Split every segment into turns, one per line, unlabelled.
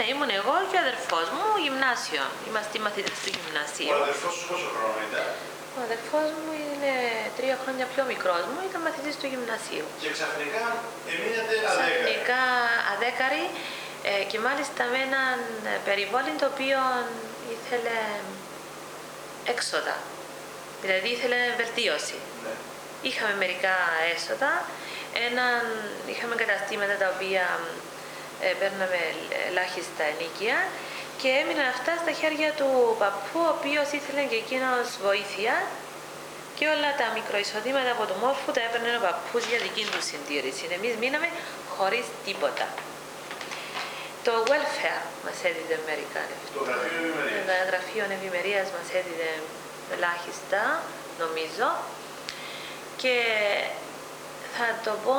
ήμουν εγώ και ο αδερφός μου γυμνάσιο. Είμαστε μαθητές του γυμνασίου.
Ο αδερφός σου πόσο χρόνο ήταν?
Ο αδερφός μου είναι 3 χρόνια πιο μικρός μου, ήταν μαθητής του γυμνασίου.
Και ξαφνικά έμεινατε αδέκαρη.
Ξαφνικά αδέκαρη και μάλιστα με έναν περιβόλι το οποίο ήθελε έξοδα. Δηλαδή ήθελε βελτίωση.
Ναι.
Είχαμε μερικά έσοδα, είχαμε καταστήματα τα οποία παίρναμε ελάχιστα ενίκεια και έμειναν αυτά στα χέρια του παππού, ο οποίος ήθελε και εκείνος βοήθεια και όλα τα μικροεισοδήματα από το μόρφου τα έπαιρνε ο παππούς για δική του συντήρηση. Εμείς μείναμε χωρίς τίποτα. Το welfare μας έδιδε μερικά.
Το γραφείο ευημερίας.
Το γραφείο ευημερίας μας έδιδε ελάχιστα, νομίζω. Και θα το πω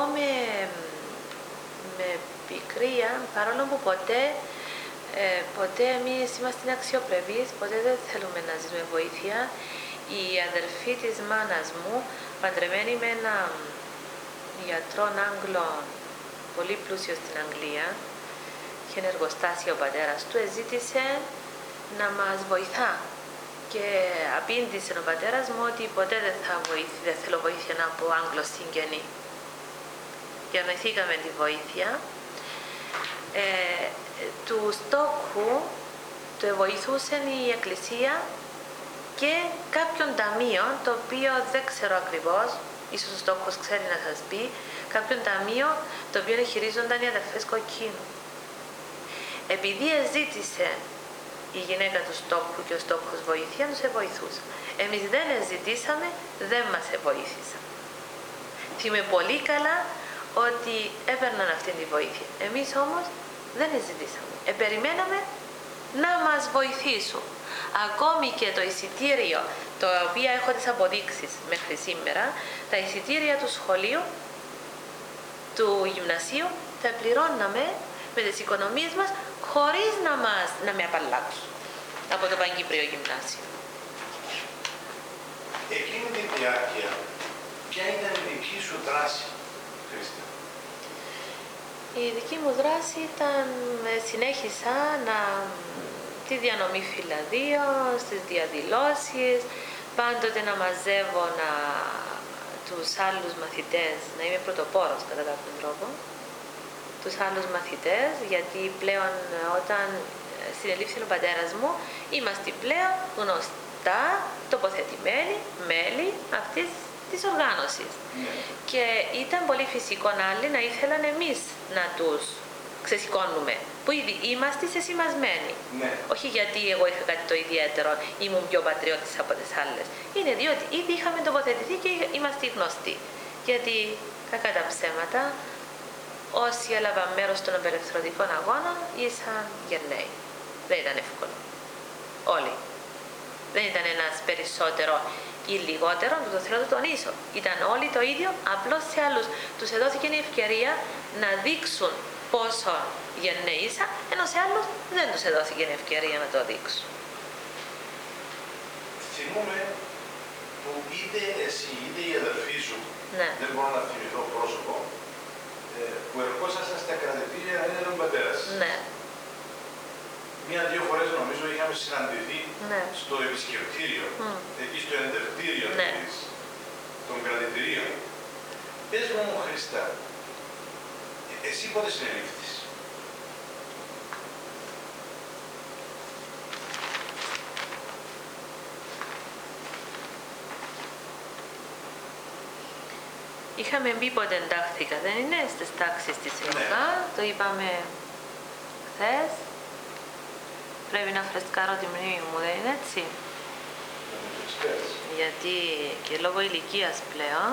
με πικρία, παρόλο που ποτέ εμείς είμαστε αξιοπρεπείς, ποτέ δεν θέλουμε να ζήσουμε βοήθεια. Η αδερφή της μάνας μου, παντρεμένη με έναν γιατρό Άγγλο, πολύ πλούσιο στην Αγγλία, είχε ένα εργοστάσιο ο πατέρας του, ζήτησε να μας βοηθά. Και απήντησε ο πατέρας μου ότι ποτέ δεν θέλω βοήθεια από Άγγλος συγγενή. Και αρνηθήκαμε τη βοήθεια. Του στόχου το βοηθούσε η Εκκλησία και κάποιον ταμείο, το οποίο δεν ξέρω ακριβώς, ίσως ο στόχος ξέρει να σας πει, κάποιον ταμείο το οποίο χειρίζονταν οι αδερφές Κοκκίνου. Επειδή ζήτησε η γυναίκα του στόχου και ο στόχος βοήθεια, τους βοηθούσε. Εμείς δεν ζητήσαμε, δεν μας βοήθησαν. Θυμάμαι πολύ καλά ότι έπαιρναν αυτή τη βοήθεια. Εμείς όμως δεν ζητήσαμε. Περιμέναμε να μας βοηθήσουν. Ακόμη και το εισιτήριο, το οποίο έχω τις αποδείξεις μέχρι σήμερα, τα εισιτήρια του σχολείου, του γυμνασίου, τα πληρώναμε με τις οικονομίες μας, χωρίς να με απαλλάξουν από το Παγκύπριο Γυμνάσιο.
Εκείνη τη διάρκεια, ποια ήταν η δική σου δράση, Χρήστη?
Η δική μου δράση ήταν, συνέχισα τη διανομή φυλαδίων, στις διαδηλώσεις, πάντοτε να μαζεύω τους άλλους μαθητές, να είμαι πρωτοπόρος κατά κάποιον τρόπο, τους άλλους μαθητές, γιατί πλέον όταν συνελήφθη ο πατέρας μου, είμαστε πλέον γνωστά, τοποθετημένοι μέλη αυτής της οργάνωσης.
Ναι.
Και ήταν πολύ φυσικό άλλοι να ήθελαν εμείς να τους ξεσηκώνουμε, που ήδη είμαστε σεσημασμένοι.
Ναι.
Όχι γιατί εγώ είχα κάτι το ιδιαίτερο, ήμουν πιο πατριώτης από τις άλλες. Είναι διότι ήδη είχαμε τοποθετηθεί και είμαστε γνωστοί. Γιατί, κακά τα ψέματα, όσοι έλαβαν μέρος των απελευθερωτικών αγώνων ήσαν γενναίοι. Δεν ήταν εύκολο. Όλοι. Δεν ήταν ένας περισσότερο ή λιγότερο, το θέλω να το τονίσω. Ήταν όλοι το ίδιο, απλώς σε άλλους τους έδωθηκε η ευκαιρία να δείξουν πόσο γενναίοι ήσαν, ενώ σε άλλους δεν τους έδωθηκε η ευκαιρία να το δείξουν.
Θυμούμαι που είτε εσύ είτε η αδερφή σου,
Ναι.
δεν μπορώ να θυμηθώ πρόσωπο, που ερχόσασταν στα κρατητήρια να είναι τον πατέρα σας.
Ναι.
Μία-δύο φορές νομίζω είχαμε συναντηθεί
Ναι.
στο επισκεπτήριο, εκεί στο εντευτήριο
Ναι.
των κρατητηρίων. Πες μου, Χριστά, εσύ πότε συνελήφθης?
Είχαμε μπει πότε εντάχθηκα, δεν είναι, στις τάξεις της ΕΟΚΑ, το είπαμε χθες. Πρέπει να φρεσκάρω τη μνήμη μου, δεν είναι έτσι? Γιατί και λόγω ηλικίας πλέον,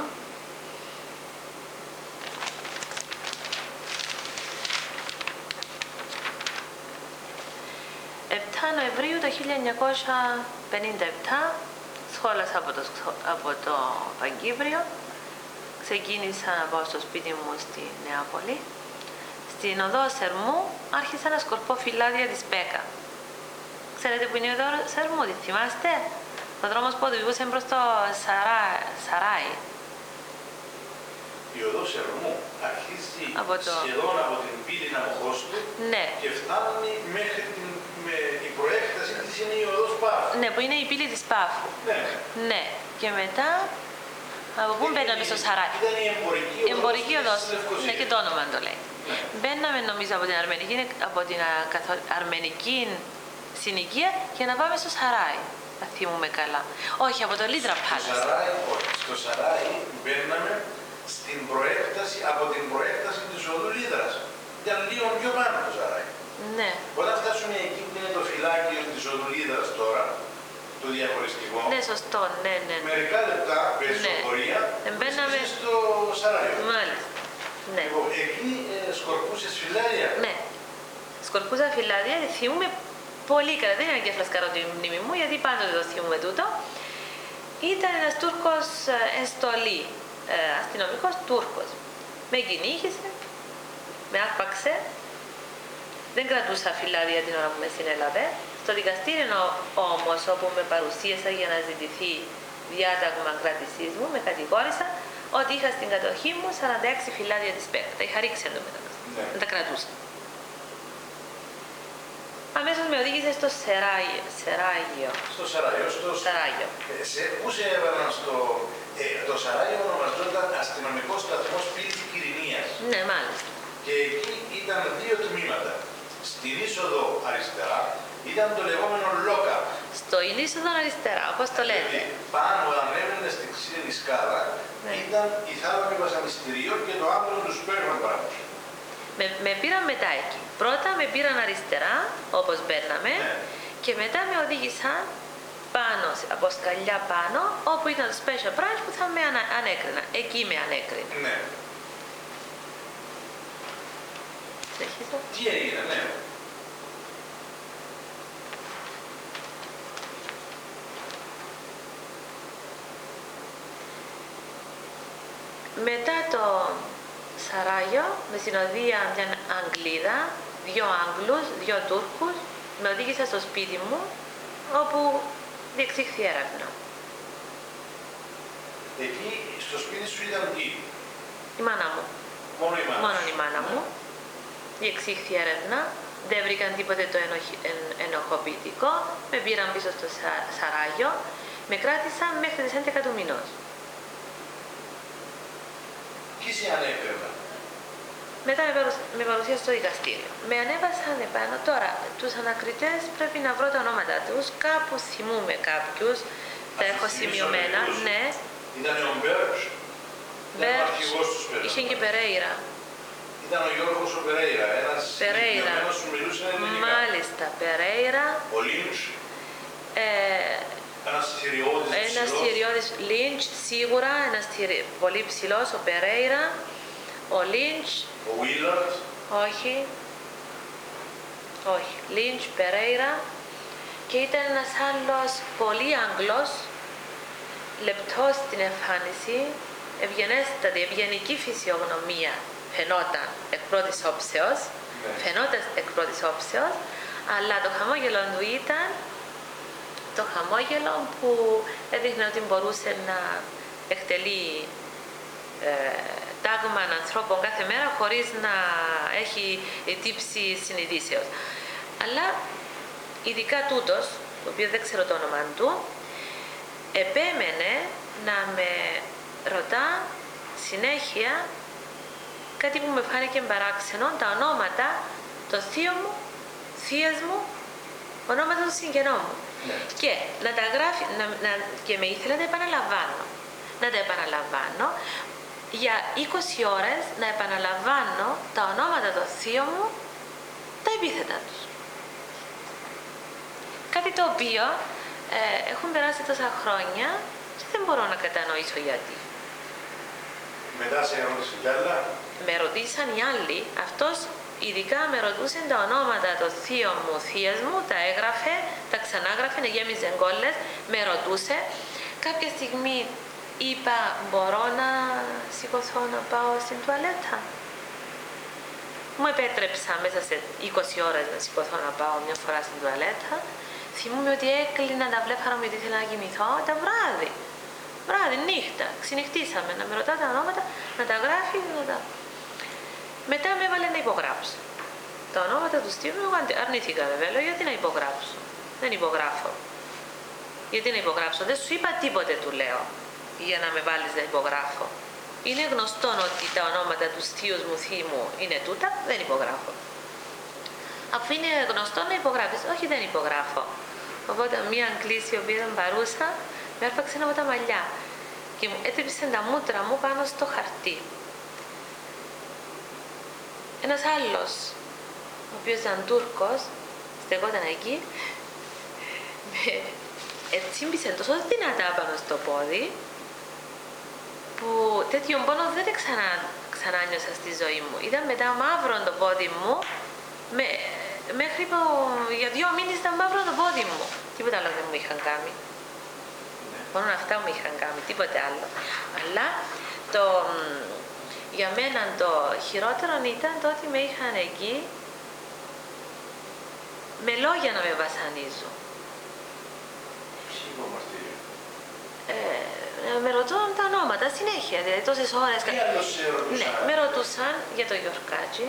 Νοεμβρίου το 1957 σχόλασα από το Παγκύπριο. Ξεκίνησα να πάω στο σπίτι μου στη Νεάπολη. Στην οδό Σερμού άρχισα να σκορπώ φυλάδια της ΠΕΚΑ. Ξέρετε που είναι η οδό Σερμού, τη θυμάστε? Ο δρόμος που οδηγούσε προς το Σαράι.
η οδός Ερμού αρχίζει
το...
σχεδόν από την πύλη Αμοχώστου
ναι.
και φτάνει μέχρι η προέκταση της είναι η οδός Πάφου.
Ναι, που είναι η πύλη της Πάφου.
Ναι.
Ναι. Και μετά, από πού μπαίναμε στο Σαράι.
Ήταν η εμπορική
οδός.
Λευκοσίας.
Ναι, και το όνομα το λέει.
Ναι.
Μπαίναμε νομίζω από την αρμενική συνοικία και να πάμε στο Σαράι. Θα θυμούμε καλά. Όχι, από το Λίτρα Πάλας.
Στο Σαράι μπαίναμε από την προέκταση της οδού Λίδρας. Ήταν λίγο πιο πάνω το Σαράι.
Ναι.
Όταν φτάσουμε εκεί που είναι το φυλάκιο της οδού Λίδρας τώρα, το διαχωριστικό,
ναι, σωστό, ναι.
μερικά λεπτά περισσοπορία
μπαίναμε
στο Σαράι.
Μάλιστα. Ναι.
Λοιπόν, εκεί σκορπούσες φυλάδια.
Ναι. Σκορπούσα φυλάδια, θυμούμαι πολύ καλά. Δεν είναι και φλασκαρό τη μνήμη μου, γιατί πάντοτε το θυμούμαι τούτο. Ήταν ένας Τούρκος εν στολή, αστυνομικός Τούρκος. Με κυνήγησε, με άρπαξε. Δεν κρατούσα φυλάδια την ώρα που με συνέλαβε. Στο δικαστήριο όμως, όπου με παρουσίασα για να ζητηθεί διάταγμα κράτησής μου, με κατηγόρησα ότι είχα στην κατοχή μου 46 φυλάδια της ΠΕΚ. Τα είχα ρίξει εντωμεταξύ.
Ναι.
Δεν τα κρατούσα. Αμέσως με οδήγησε στο Σεράγιο.
Στο Σαράγιο. Πού σε έβαλαν το Σαράγιο ονομαζόταν αστυνομικός σταθμός πύλης Κυρηνίας.
Ναι, μάλιστα.
Και εκεί ήταν δύο τμήματα. Στην είσοδο αριστερά ήταν το λεγόμενο Λόκα.
Στο είσοδο αριστερά, όπως το λέτε.
Δηλαδή, πάνω όταν έβαινε στη ξύλινη σκάλα,
ναι, ήταν
η θάλαμη βασανιστήριο και το άμβλο του σπέρμα πάνω.
Με πήραν μετά εκεί. Πρώτα με πήραν αριστερά, όπως μπαίναμε,
ναι,
και μετά με οδήγησαν πάνω, από σκαλιά πάνω, όπου ήταν το special branch που θα με ανέκρινα. Εκεί με ανέκρινα.
Ναι.
Συνεχίζω.
Τι έγινε, ναι.
Μετά το Σαράγιο, με συνοδεία μια Αγγλίδα, δύο Άγγλους, δύο Τούρκους, με οδήγησα στο σπίτι μου, όπου διεξήχθη έρευνα.
Εκεί στο σπίτι σου ήταν τι?
Η μάνα μου.
Μόνο η μάνα.
Μόνο η μάνα μου. Διεξήχθη έρευνα. Δεν βρήκαν τίποτε το ενοχοποιητικό. Με πήραν πίσω στο Σαράγιο. Με κράτησαν μέχρι τις 11 του μηνός.
Ποιοι σε ανέκριναν?
Μετά με παρουσίασε στο δικαστήριο. Με ανέβασαν επάνω. Τώρα, τους ανακριτές πρέπει να βρω τα ονόματα τους. Κάπου θυμούμαι κάποιους. Τα έχω σημειωμένα. Ναι.
Ήταν ο Μπέρτς. Ήταν ο αρχηγός τους πέρα.
Είχε και Περέιρα.
Ήταν ο Γιώργος ο Περέιρα. Ένας ηλικιωμένος που μιλούσε ελληνικά.
Μάλιστα, Περέιρα.
Ο Λίντς. Ένας
θηριώδης Λίντς, σίγουρα. Ένας πολύ ψηλός, ο Περέιρα. Ο Λίντς.
Ο Βίλαρτ.
Όχι. Όχι. Λίντς, Περέιρα. Και ήταν ένας άλλος πολύ Άγγλος, λεπτός στην εμφάνιση, ευγενέστατη, ευγενική φυσιογνωμία φαινόταν εκ πρώτης όψεως, αλλά το χαμόγελο του ήταν το χαμόγελο που έδειχνε ότι μπορούσε να εκτελεί τάγμα ανθρώπων κάθε μέρα χωρίς να έχει τύψη συνειδήσεως. Αλλά ειδικά τούτος, το οποίο δεν ξέρω το όνομα του, επέμενε να με ρωτά συνέχεια κάτι που με φάνηκε παράξενο, τα ονόματα των θείων μου, θείας μου, ονόματα των συγγενών μου.
Ναι.
Και να τα γράφει, και με ήθελε να τα επαναλαμβάνω. Να τα επαναλαμβάνω για 20 ώρες, να επαναλαμβάνω τα ονόματα των θείων μου, τα επίθετα τους. Κάτι το οποίο έχουν περάσει τόσα χρόνια και δεν μπορώ να κατανοήσω γιατί.
Μετά σε ερώτηση κι άλλα.
Με ρωτήσαν οι άλλοι, αυτός ειδικά με ρωτούσε τα ονόματα των θείων μου, θείας μου, τα έγραφε, τα ξανάγραφε, γέμιζε γκόλες, με ρωτούσε. Κάποια στιγμή είπα, μπορώ να σηκωθώ να πάω στην τουαλέτα. Μου επέτρεψα μέσα σε 20 ώρες να σηκωθώ να πάω μια φορά στην τουαλέτα. Θυμούμαι ότι έκλεινα τα βλέφαρα μου γιατί ήθελα να κοιμηθώ τα βράδυ. βράδυ, νύχτα, ξενυχτήσαμε, να με ρωτά τα ονόματα, να τα γράφει, Μετά με έβαλε να υπογράψω. Τα ονόματα του στείλου, εγώ αρνήθηκα βέβαια, λέω γιατί να υπογράψω. Δεν υπογράφω. Γιατί να υπογράψω, δεν σου είπα τίποτε, του λέω, για να με βάλεις να υπογράφω. Είναι γνωστό ότι τα ονόματα του θείου μου, θείου μου είναι τούτα, δεν υπογράφω. Αφού είναι γνωστό να υπογράφεις, όχι δεν υπογράφω. Οπότε μία Αγγλίση, η οποία ήταν παρούσα, με άρπαξε από τα μαλλιά και μου έτρεψε τα μούτρα μου πάνω στο χαρτί. Ένας άλλος, ο οποίος ήταν Τούρκος, στεκόταν εκεί, τσίμπησε τόσο δυνατά πάνω στο πόδι, που τέτοιο πόνο δεν ξανά νιώσα στη ζωή μου. Ήταν μετά μαύρο το πόδι μου, μέχρι για 2 μήνες ήταν μαύρο το πόδι μου. Τίποτα άλλο δεν μου είχαν κάνει. Μόνο αυτά μου είχαν κάνει, τίποτε άλλο. Αλλά για μένα το χειρότερο ήταν το ότι με είχαν εκεί με λόγια να με βασανίζουν. Με ρωτούν τα ονόματα συνέχεια, δηλαδή τόσες ώρες.
Τι άλλο σε ρωτούσαν?
Ναι, με ρωτούσαν για το Γιορκάτζι,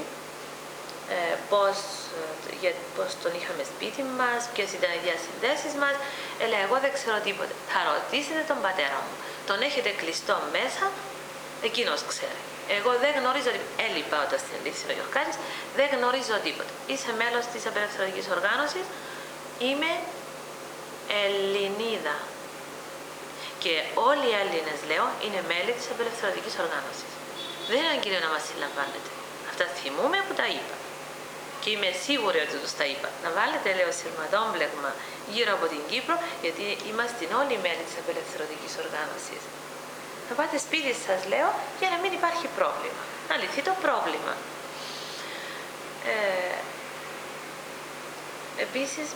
πώς τον είχαμε σπίτι μας, ποιες ήταν οι διασυνδέσεις μας. Έλεγα, εγώ δεν ξέρω τίποτα. Θα ρωτήσετε τον πατέρα μου. Τον έχετε κλειστό μέσα, εκείνος ξέρει. Εγώ δεν γνωρίζω τίποτα. Έλειπα όταν συνελήφθη ο Γιορκάτζης, δεν γνωρίζω τίποτα. Είσαι μέλος της απελευθερωτικής οργάνωσης, είμαι Ελληνίδα. Και όλοι οι Έλληνες, λέω, είναι μέλη της απελευθερωτικής οργάνωσης. Δεν είναι κύριο να μας συλλαμβάνετε. Αυτά θυμούμαι που τα είπα. Και είμαι σίγουρη ότι τους τα είπα. Να βάλετε, λέω, σειρματόμπλεγμα γύρω από την Κύπρο, γιατί είμαστε όλοι μέλη της απελευθερωτικής οργάνωσης. Να πάτε σπίτι σας, λέω, για να μην υπάρχει πρόβλημα. Να λυθεί το πρόβλημα. Επίσης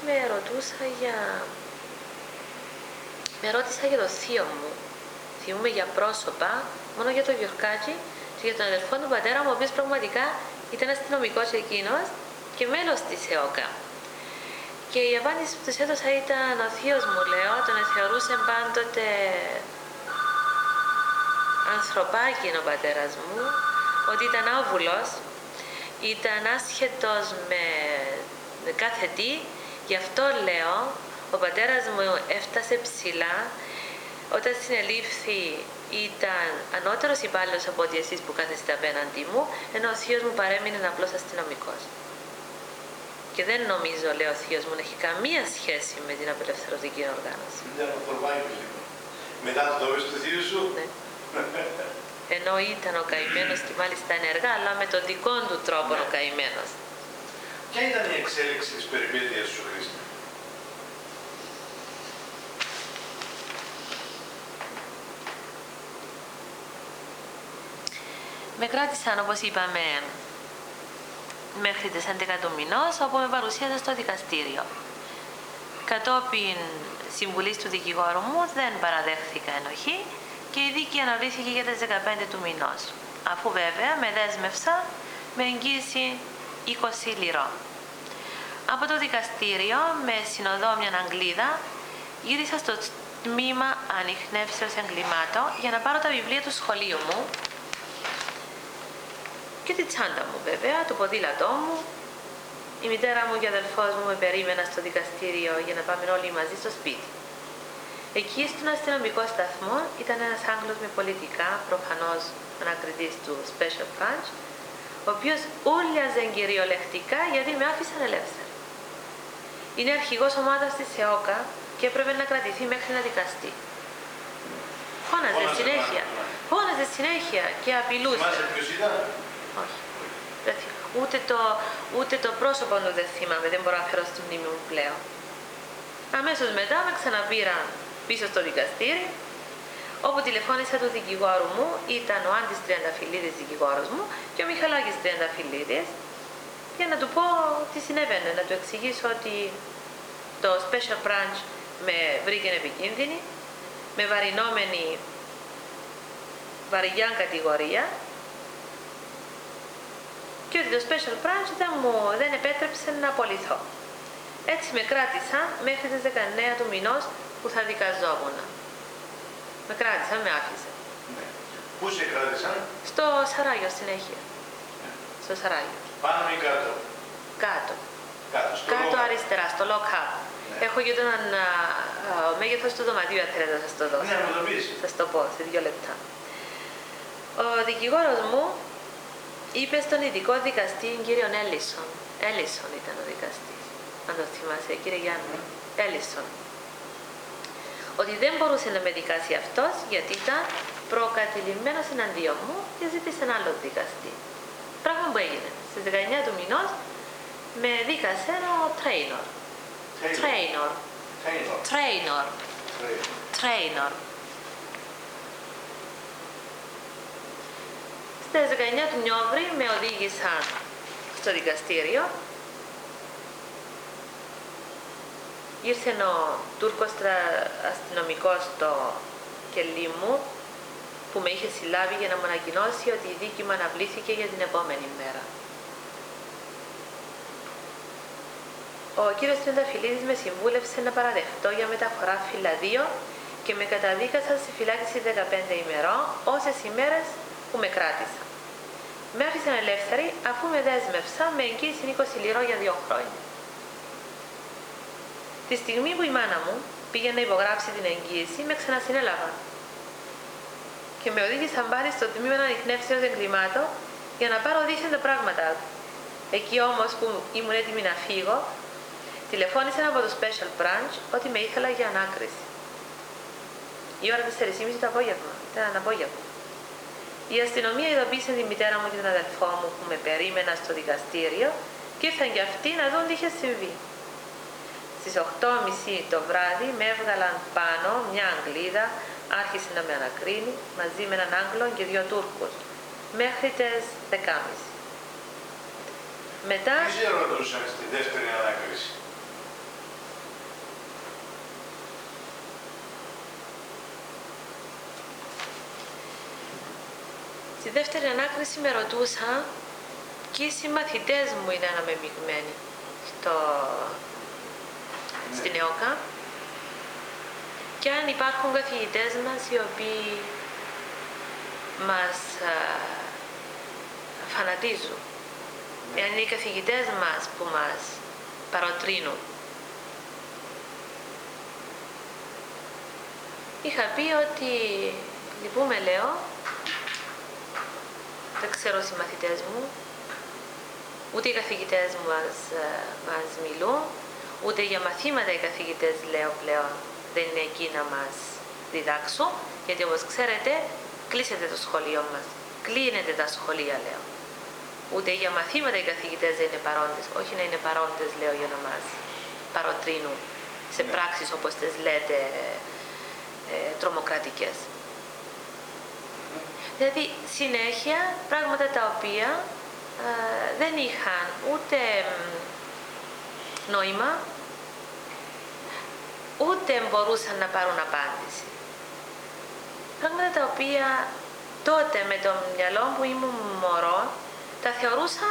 με ρώτησα για το θείο μου. Θυμούμαι για πρόσωπα, μόνο για τον Γιορκάτζη και για τον αδελφό του πατέρα μου, ο οποίος πραγματικά ήταν αστυνομικός εκείνος και μέλος της ΕΟΚΑ. Και η απάντηση που τους έδωσα ήταν, ο θείος μου, λέω, τον θεωρούσε πάντοτε ανθρωπάκι ο πατέρας μου, ότι ήταν άβουλος, ήταν άσχετος με κάθε τι, γι' αυτό, λέω, ο πατέρας μου έφτασε ψηλά. Όταν συνελήφθη ήταν ανώτερος υπάλληλος από ότι εσείς που κάθεστε απέναντί μου, ενώ ο θείος μου παρέμεινε απλός αστυνομικός. Και δεν νομίζω, λέει, ο θείος μου να έχει καμία σχέση με την απελευθερωτική οργάνωση.
Μετά το δώμες του θείου σου.
Ναι. Ενώ ήταν ο καημένος και μάλιστα ενεργά, αλλά με τον δικό του τρόπο ο καημένος.
Ποια ήταν η εξέλιξη της περιπέτειας σου, Χρήστη?
Με κράτησαν, όπως είπαμε, μέχρι τις 11 του μηνός, όπου με παρουσίαζαν στο δικαστήριο. Κατόπιν συμβουλής του δικηγόρου μου δεν παραδέχθηκα ενοχή και η δίκη αναβλήθηκε για τις 15 του μηνός, αφού βέβαια με δέσμευσα με εγγύηση 20 λιρών. Από το δικαστήριο, με συνοδό μια Αγγλίδα, γύρισα στο τμήμα ανιχνεύσεως εγκλημάτων για να πάρω τα βιβλία του σχολείου μου και τη τσάντα μου, βέβαια, το ποδήλατό μου. Η μητέρα μου και ο αδελφός μου με περίμεναν στο δικαστήριο για να πάμε όλοι μαζί στο σπίτι. Εκεί στον αστυνομικό σταθμό ήταν ένας Άγγλος με πολιτικά, προφανώς ανακριτής του Special Branch, ο οποίος ούλιαζε κυριολεκτικά γιατί με άφησαν ελεύθερη. Είναι αρχηγός ομάδας της ΕΟΚΑ και έπρεπε να κρατηθεί μέχρι να δικαστεί. Φώναζε συνέχεια και απειλούσε.
Θυμάσαι ποιος ήταν?
Όχι. Ούτε το πρόσωπο του δεν θυμάμαι, δεν μπορώ να φέρω στη μνήμη μου πλέον. Αμέσως μετά με ξαναπήραν πίσω στο δικαστήρι, όπου τηλεφώνησα του δικηγόρου μου, ήταν ο Άντης Τριανταφυλλίδης δικηγόρος μου και ο Μιχαλάκης Τριανταφυλλίδης, για να του πω τι συνέβαινε, να του εξηγήσω ότι το Special Branch με βρήκε επικίνδυνη, με βαρινόμενη βαριά κατηγορία, και ότι το Special Branch δεν επέτρεψε να απολυθώ. Έτσι με κράτησαν μέχρι τις 19 του μηνός που θα δικαζόμουν. Με κράτησαν, με άφησε.
Ναι. Πού σε κράτησαν?
Στο Σαράγιο συνέχεια. Στο Σαράγιο.
Πάνω ή κάτω?
Κάτω.
Κάτω
αριστερά, στο lock-up.
Ναι.
Έχω και τον μέγεθος του δωματίου, αν θέλετε να σας το δώσω.
Ναι, μου το πεις.
Σας το πω σε 2 λεπτά. Ο δικηγόρος μου είπε στον ειδικό δικαστή, κύριον Έλισον. Έλισον ήταν ο δικαστής, αν το θυμάσαι, κύριε Γιάννη. Έλισον. Ότι δεν μπορούσε να με δικάσει αυτός γιατί ήταν προκατηλημένος εναντίον μου και ζήτησε ένα άλλο δικαστή. Πράγμα που έγινε. Στις 19 του μηνός με δίκασε ο Τρέινορ. Στις 19 του Νιόβρη με οδήγησαν στο δικαστήριο. Ήρθε ο Τούρκος αστυνομικός στο κελί μου που με είχε συλλάβει για να μου ανακοινώσει ότι η δίκη μου αναβλήθηκε για την επόμενη μέρα. Ο κύριος Τριανταφυλλίδης με συμβούλευσε να παραδεχτώ για μεταφορά φυλαδίων και με καταδίκασαν στη φυλάκιση 15 ημερών, όσες ημέρες που με κράτησαν. Με άφησαν ελεύθερη αφού με δέσμευσαν με εγγύηση 20 λιρών για 2 χρόνια. Τη στιγμή που η μάνα μου πήγε να υπογράψει την εγγύηση, με ξανασυνέλαβαν και με οδήγησαν πάλι στο τμήμα ανιχνεύσεως εγκλημάτων για να πάρω δίθεν τα πράγματα του. Εκεί όμως που ήμουν έτοιμη να φύγω, τηλεφώνησαν από το Special Branch ότι με ήθελα για ανάκριση. Η ώρα 4:30 το απόγευμα, ήταν ένα απόγευμα. Η αστυνομία ειδοποίησε τη μητέρα μου και τον αδελφό μου που με περίμεναν στο δικαστήριο και ήρθαν και αυτοί να δουν τι είχε συμβεί. Στις 8:30 το βράδυ με έβγαλαν πάνω μια Αγγλίδα, άρχισε να με ανακρίνει μαζί με έναν Άγγλο και 2 Τούρκους μέχρι τις 10:30. Μετά...
Τι σε ρωτούσαν στη δεύτερη ανάκριση?
Στη δεύτερη ανάκριση με ρωτούσαν και οι συμμαθητές μου ήταν αμεμειγμένοι στην ΕΟΚΑ και αν υπάρχουν καθηγητές μας οι οποίοι μας φανατίζουν, εάν είναι οι καθηγητές μας που μας παροτρύνουν. Είχα πει ότι λυπούμε, λέω, δεν ξέρω οι συμμαθητές μου, ούτε οι καθηγητές μου μας μιλούν, ούτε για μαθήματα οι καθηγητές, λέω, πλέον δεν είναι εκεί να μας διδάξουν, γιατί όπως ξέρετε κλείσετε το σχολείο μας, κλείνετε τα σχολεία, λέω. Ούτε για μαθήματα οι καθηγητές δεν είναι παρόντες, όχι να είναι παρόντες, λέω, για να μας παροτρύνουν σε πράξεις όπως τις λέτε τρομοκρατικές. Δηλαδή συνέχεια πράγματα τα οποία δεν είχαν ούτε νόημα, ούτε μπορούσαν να πάρουν απάντηση. Πράγματα τα οποία τότε με το μυαλό που ήμουν μωρό τα θεωρούσα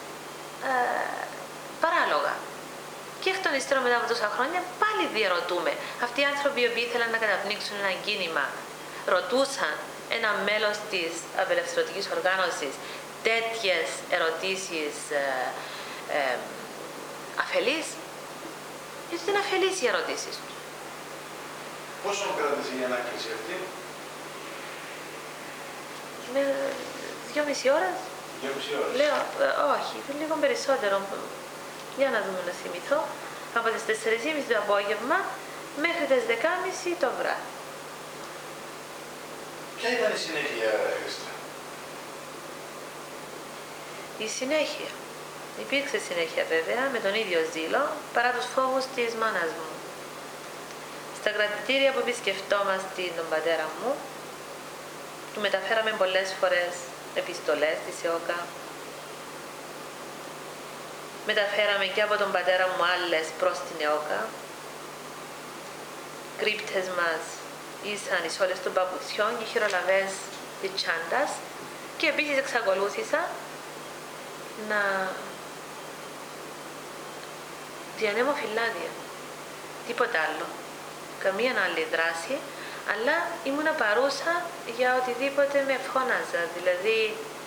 παράλογα. Και εκ των υστέρων μετά από τόσα χρόνια πάλι διαρωτούμε. Αυτοί οι άνθρωποι οι οποίοι ήθελαν να καταπνίξουν ένα κίνημα ρωτούσαν ένα μέλος της απελευθερωτικής οργάνωσης τέτοιες ερωτήσεις αφελείς? Γιατί ήταν αφελείς οι ερωτήσεις τους.
Πόσο κράτησε η ανάκριση αυτή?
Με 2,5 ώρες.
2,5 ώρες.
Λέω, όχι, λίγο περισσότερο. Για να δούμε, να θυμηθώ. Από τις 4:30 το απόγευμα μέχρι τις 10:30 το βράδυ.
Ποια ήταν η συνέχεια, Χρήστρα?
Η συνέχεια. Υπήρξε συνέχεια βέβαια, με τον ίδιο ζήλο, παρά τους φόβους της μάνας μου. Στα κρατητήρια που επισκεφτόμαστε τον πατέρα μου, του μεταφέραμε πολλές φορές επιστολές της ΕΟΚΑ. Μεταφέραμε και από τον πατέρα μου άλλες προς την ΕΟΚΑ. Κρύπτες μας ήσαν οι σόλες των παπουτσιών και οι χειρολαβές της τσάντας και επίσης εξακολούθησα να διανέμω φυλάδια. Τίποτα άλλο. Καμία άλλη δράση, Αλλά ήμουνα παρούσα για οτιδήποτε με φώναζα, δηλαδή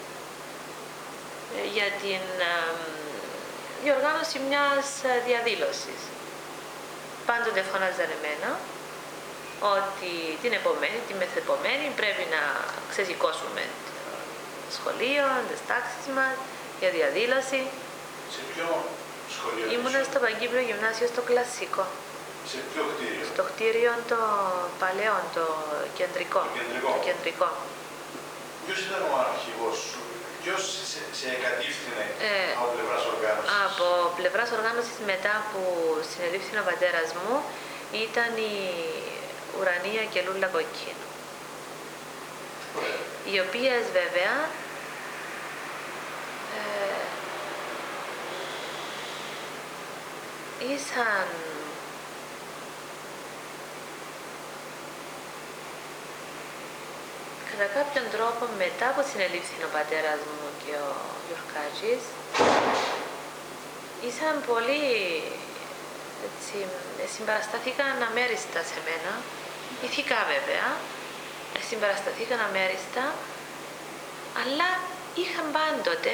για την διοργάνωση μιας διαδήλωσης. Πάντοτε φώναζαν εμένα ότι την επομένη, τη μεθεπομένη πρέπει να ξεσηκώσουμε το σχολείο, τις τάξεις μας για διαδήλωση.
Σε ποιο σχολείο?
Ήμουνα στο Παγκύπριο Γυμνάσιο στο Κλασικό.
Σε ποιο κτίριο?
Στο κτίριο το παλαιό, το κεντρικό.
Το κεντρικό. Ποιος ήταν ο αρχηγός σου? Ποιος σε κατήφθηνε από πλευράς οργάνωσης?
Από πλευράς οργάνωσης, μετά που συνελήφθη ο πατέρας μου, ήταν η Ουρανία και Λούλα Κοκκίνου. Οι οποίες βέβαια ήσαν κατά κάποιον τρόπο, μετά που συνελήφθη ο πατέρας μου και ο Γιουρκάτζης, ήσαν πολύ, έτσι, συμπαρασταθήκαν αμέριστα σε μένα, ηθικά βέβαια, συμπαρασταθήκαν αμέριστα, αλλά είχαν πάντοτε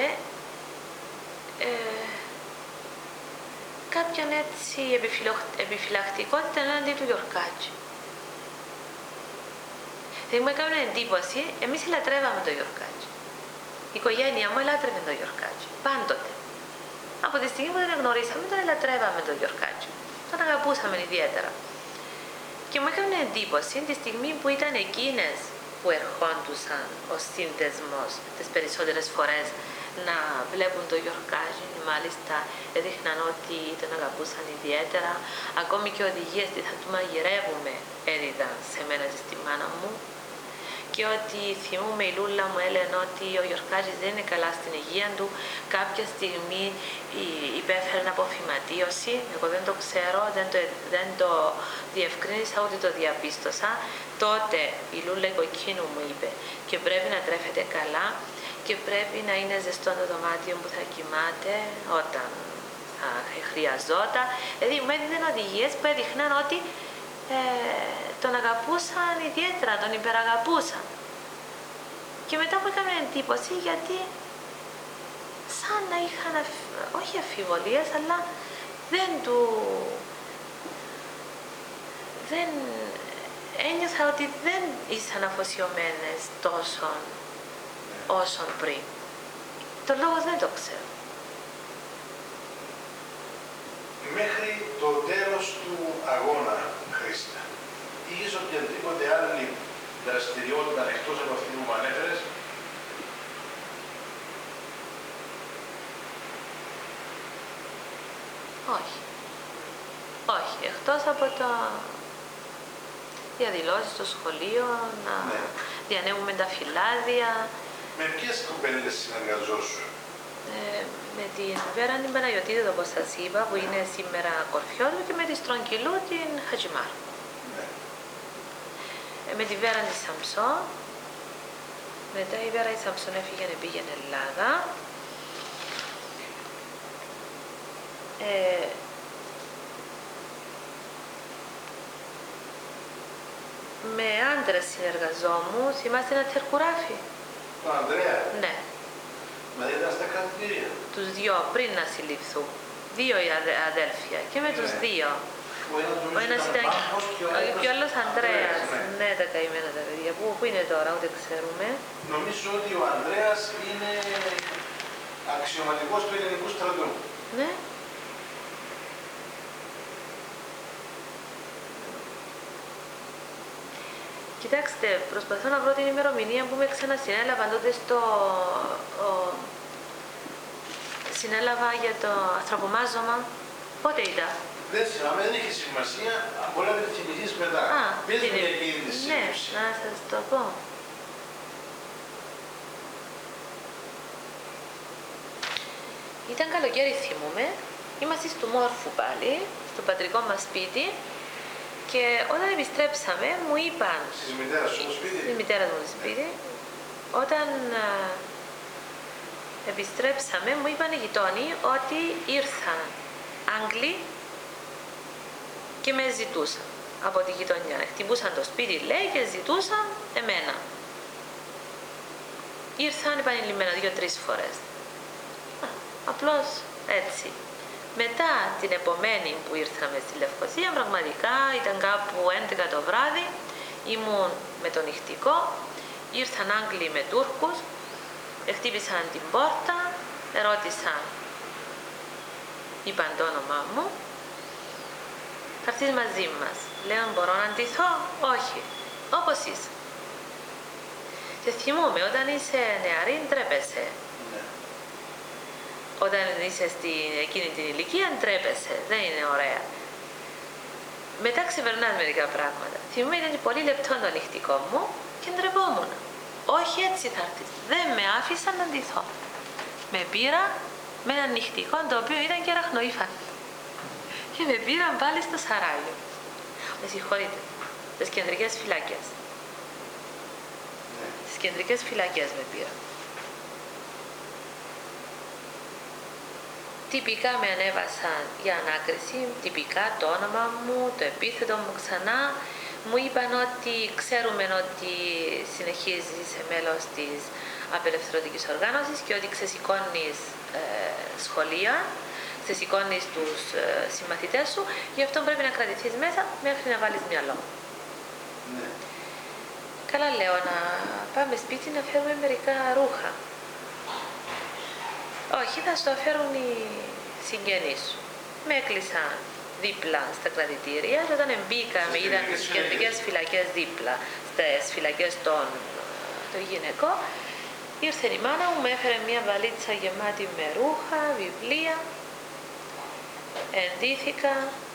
κάποιον έτσι επιφυλακτικότητα εναντί του Γιουρκάτζη. Δηλαδή μου έκανε εντύπωση, εμείς λατρεύαμε τον Γιουρκάτζη. Η οικογένεια μου ελάτρευε τον Γιουρκάτζη, πάντοτε. Από τη στιγμή που τον γνωρίσαμε, τον ελατρεύαμε τον Γιουρκάτζη. Τον αγαπούσαμε ιδιαίτερα. Και μου έκανε εντύπωση τη στιγμή που ήταν εκείνες που ερχόντουσαν ως σύνδεσμος τις περισσότερες φορές να βλέπουν τον Γιουρκάτζη, μάλιστα έδειχναν ότι τον αγαπούσαν ιδιαίτερα. Ακόμη και οδηγίες τι θα του μαγειρεύουμε έδιδαν σε μένα και στη μάνα μου. Και ότι θυμούμαι η Λούλα μου έλεγε ότι ο Γιουρκάτζης δεν είναι καλά στην υγεία του. Κάποια στιγμή υπέφερε από φυματίωση. Εγώ δεν το ξέρω, δεν το διευκρίνησα ούτε το διαπίστωσα. Τότε η Λούλα Κοκκίνου μου είπε και πρέπει να τρέφεται καλά και πρέπει να είναι ζεστό το δωμάτιο που θα κοιμάται όταν θα χρειαζόταν. Δηλαδή μου έδιναν οδηγίες που έδειχναν ότι τον αγαπούσαν ιδιαίτερα, τον υπεραγαπούσαν. Και μετά μου έκανε εντύπωση γιατί σαν να είχαν, όχι αμφιβολίες, αλλά δεν ένιωθα ότι δεν ήσαν αφοσιωμένες τόσο όσον πριν. Το λόγο δεν το ξέρω.
Μέχρι το τέλος του αγώνα, Χρήστα, είχες οποιαδήποτε άλλη δραστηριότητα εκτός από αυτή που μου ανέφερες?
Όχι. Όχι. Εκτός από τα διαδηλώσεις στο σχολείο, να διανέμουμε τα φυλάδια.
Με ποιες κοπέλες συνεργαζόσου?
Με την Βέρα την Παναγιωτίδου, όπως σας είπα, που είναι σήμερα κορφιό και με τη Στρογγυλού την Χατζημάρ. Με τη Βέρα τη Σαμψό. Μετά η Βέρα η Σαμψόν πήγαινε Ελλάδα. Με άντρες συνεργαζόμουν. Θυμάστε ένα τερκουράφι?
Τον Ανδρέα?
Ναι.
Μα ήταν στα κρατήρια.
Τους δυο πριν να συλληφθούν. Δύο οι αδέλφια και με τους δύο. Ο ένας ήταν και ο άλλος Ανδρέας. Ναι, τα καημένα τα παιδιά. Πού είναι τώρα, ούτε ξέρουμε.
Νομίζω ότι ο Ανδρέας είναι αξιωματικός του ελληνικού στρατού.
Ναι. Κοιτάξτε, προσπαθώ να βρω την ημερομηνία που με ξανασυνέλαβαν τότε συνέλαβα για το ανθρωπομάζωμα. Πότε ήταν?
Δεν θυμάμαι, δεν έχει σημασία. Μπορεί να την θυμηθείς μετά. Πες μου για εκείνη τη σύλληψη.
Ναι, να σας το πω. Ήταν καλοκαίρι, θυμούμαι. Είμαστε στο Μόρφου πάλι, στο πατρικό μας σπίτι. Και όταν επιστρέψαμε, μου είπαν.
Στη μητέρα σου στο σπίτι?
Στη μητέρα μου στο σπίτι. Όταν επιστρέψαμε, μου είπαν οι γειτόνοι ότι ήρθαν Άγγλοι και με ζητούσαν. από τη γειτονιά. Χτυπούσαν το σπίτι, λέει, και ζητούσαν εμένα. Ήρθαν επανειλημμένα 2-3 φορές. Απλώς έτσι. Μετά την επομένη που ήρθαμε στη Λευκοσία, πραγματικά ήταν κάπου 11 το βράδυ, ήμουν με το νυχτικό, ήρθαν Άγγλοι με Τούρκους, χτύπησαν την πόρτα, ερώτησαν, είπαν το όνομά μου, θα έρθεις μαζί μας. Λέω, μπορώ να ντυθώ? Όχι, όπως είσαι. Και θυμούμαι, όταν είσαι νεαρή, ντρέπεσαι. Όταν είσαι στην εκείνη την ηλικία, ντρέπεσαι, δεν είναι ωραία. Μετά ξεπερνάς μερικά πράγματα. Θυμούμαι, ήταν πολύ λεπτό το νυχτικό μου και ντρεπόμουν. Όχι, έτσι θα έρθεις. Δεν με άφησαν να ντυθώ. Με πήρα με ένα νυχτικό το οποίο ήταν και ραχνοήφανο. Και με πήραν πάλι στο Σαράγιο. Με συγχωρείτε. Στις κεντρικές φυλακές. Στις κεντρικές φυλακές με πήραν. Τυπικά με ανέβασαν για ανάκριση, τυπικά το όνομα μου, το επίθετο μου ξανά. Μου είπαν ότι ξέρουμε ότι συνεχίζεις, είσαι μέλος της απελευθερωτικής οργάνωσης και ότι ξεσηκώνεις σχολεία, ξεσηκώνεις τους συμμαθητές σου, γι' αυτό πρέπει να κρατηθείς μέσα μέχρι να βάλεις μυαλό. Ναι. Καλά, λέω, να πάμε σπίτι να φέρουμε μερικά ρούχα. Όχι, θα σου το φέρουν οι συγγενείς σου. Με έκλεισαν δίπλα στα κρατητήρια και όταν μπήκαμε, είδαν τις κεντρικές φυλακές δίπλα, στις φυλακές των γυναικών, ήρθε η μάνα μου, με έφερε μια βαλίτσα γεμάτη με ρούχα, βιβλία, εντύθηκα,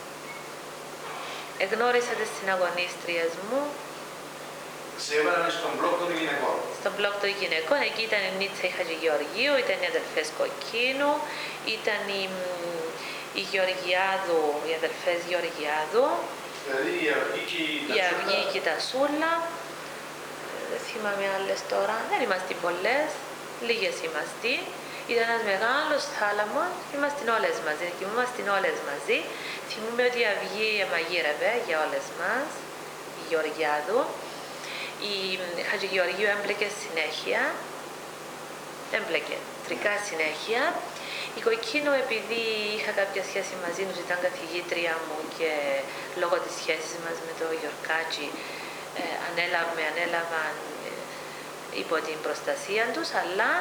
εγνώρισα τις συναγωνίστριες μου.
Σε έβαλαν στον μπλοκ των γυναικών.
Στον μπλοκ των γυναικών, εκεί ήταν η Νίτσα η Χατζηγεωργίου, ήταν οι αδελφές Κοκκίνου, ήταν η Γεωργιάδου, οι αδελφές Γεωργιάδου,
δηλαδή η
Αυγή και η Τασούλα, δεν θυμάμαι άλλες τώρα, δεν είμαστε πολλές, λίγες είμαστε. Ήταν ένας μεγάλος θάλαμος, είμαστε όλες μαζί, κοιμούμαστε όλες μαζί. Θυμούμαι ότι η Αυγή μαγείρευε για όλες μας, η Γεωργιάδου. Η Χατζηγεωργίου έμπλεκε συνέχεια, έμπλεκε τρικά συνέχεια. Η Κοκκίνου, επειδή είχα κάποια σχέση μαζί τους, ήταν καθηγήτρια μου και λόγω της σχέσης μας με το Γιορκάτσι με ανέλαβαν υπό την προστασία τους, αλλά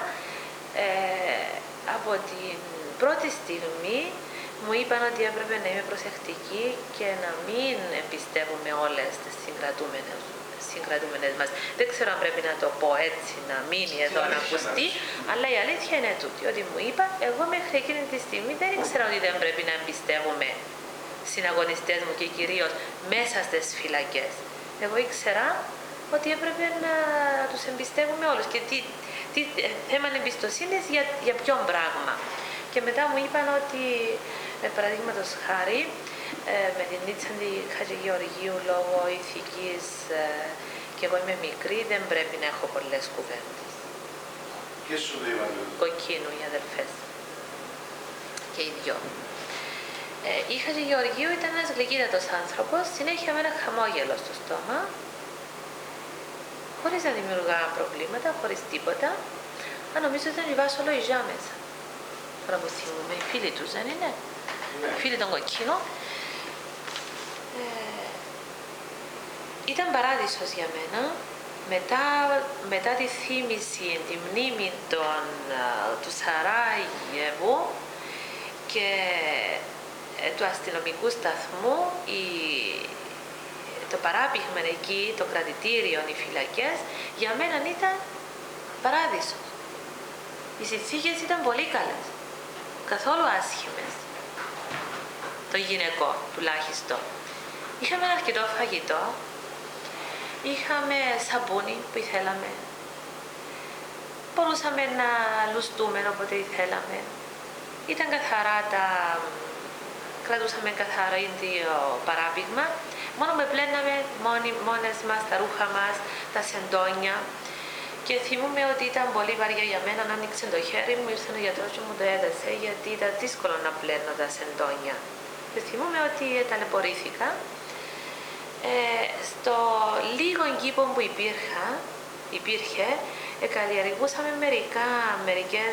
από την πρώτη στιγμή μου είπαν ότι έπρεπε να είμαι προσεκτική και να μην εμπιστεύουμε όλες τις συγκρατούμενες μας. Δεν ξέρω αν πρέπει να το πω έτσι, να μείνει εδώ να ακουστεί, αλλά η αλήθεια είναι τούτη, ότι μου είπα, εγώ μέχρι εκείνη τη στιγμή δεν ήξερα ότι δεν πρέπει να εμπιστεύουμε συναγωνιστές μου και κυρίως μέσα στις φυλακές. Εγώ ήξερα ότι έπρεπε να τους εμπιστεύουμε όλους και τι θέμα εμπιστοσύνης για ποιον πράγμα. Και μετά μου είπαν ότι, παραδείγματος χάρη, με την Νίτσα τη Χατζηγεωργίου λόγω ηθικής και εγώ είμαι μικρή, δεν πρέπει να έχω πολλές κουβέντες.
Και σου είπαν?
Κοκκίνου, οι αδελφές. Και οι δυο. Η Χατζηγεωργίου ήταν ένας γλυκύτατος άνθρωπος, συνέχεια με ένα χαμόγελο στο στόμα, χωρίς να δημιουργά προβλήματα, χωρίς τίποτα. Αν νομίζω ότι ήταν η Βάσολο η Ζά μέσα. Τώρα που θυμούμε, οι φίλοι τους δεν είναι? Ναι. Οι φίλοι των Κοκκίνων. Ήταν παράδεισος για μένα. Μετά τη θύμηση, τη μνήμη του Σαράγεβου και του αστυνομικού σταθμού, το παράπηγμα εκεί, το κρατητήριο, οι φυλακές, για μένα ήταν παράδεισος. Οι συνθήκες ήταν πολύ καλές, καθόλου άσχημες, το γυναικό τουλάχιστον. Είχαμε ένα αρκετό φαγητό, είχαμε σαπούνι που ήθελαμε, μπορούσαμε να λουστούμε όποτε ήθελαμε, ήταν καθαρά κρατούσαμε καθαρά το παράπηγμα, μόνο με πλέναμε μόνες μας τα ρούχα μας, τα σεντόνια. Και θυμούμαι ότι ήταν πολύ βαριά για μένα, να άνοιξε το χέρι μου, ήρθε ο γιατρός και μου το έδεσε, γιατί ήταν δύσκολο να πλένω τα σεντόνια. Και θυμούμαι ότι ταλαιπωρήθηκα. Στο λίγο κήπο που υπήρχε, καλλιεργούσαμε μερικές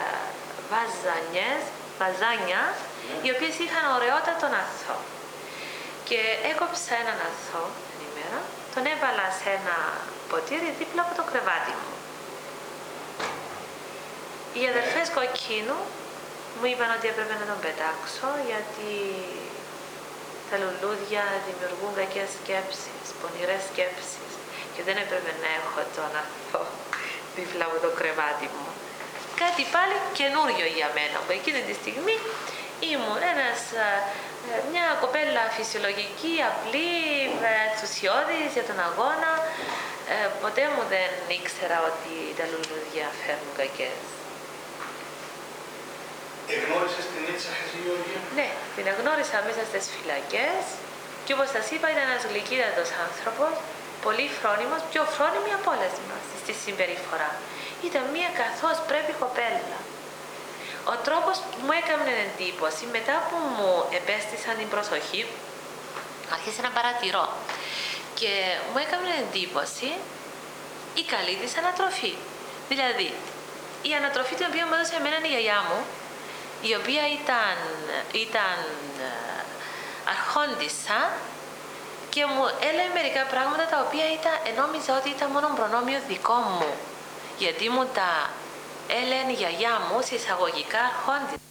βαζάνια, οι οποίες είχαν ωραιότατο αθό. Και έκοψα έναν αθό την ημέρα, τον έβαλα σε ένα ποτήρι δίπλα από το κρεβάτι μου. Οι αδερφές κοκκίνου μου είπαν ότι έπρεπε να τον πετάξω, γιατί τα λουλούδια δημιουργούν κακές σκέψεις, πονηρές σκέψεις, και δεν έπρεπε να έχω τον αθώο δίπλα από το κρεβάτι μου. Κάτι πάλι καινούριο για μένα, που εκείνη τη στιγμή ήμουν μια κοπέλα φυσιολογική, απλή, ενθουσιώδης για τον αγώνα. Ποτέ μου δεν ήξερα ότι τα λουλούδια φέρνουν κακές.
Εγνώρισες την Ίτσα Χατζηγεωργίου?
Ναι, την εγνώρισα μέσα στις φυλακές και όπως σας είπα ήταν ένας γλυκύτατος άνθρωπος, πολύ φρόνιμος, πιο φρόνιμη από όλες μας στη συμπεριφορά. Ήταν μια καθώς πρέπει κοπέλα. Ο τρόπος που μου έκανε εντύπωση, μετά που μου επέστησαν την προσοχή, άρχισε να παρατηρώ και μου έκανε εντύπωση η καλή της ανατροφή. Δηλαδή, η ανατροφή την οποία μου έδωσε εμένα η γιαγιά μου, η οποία ήταν αρχόντισσα και μου έλεγε μερικά πράγματα τα οποία νόμιζα ότι ήταν μόνο προνόμιο δικό μου, γιατί μου τα έλεγε η γιαγιά μου σε εισαγωγικά αρχόντισσα.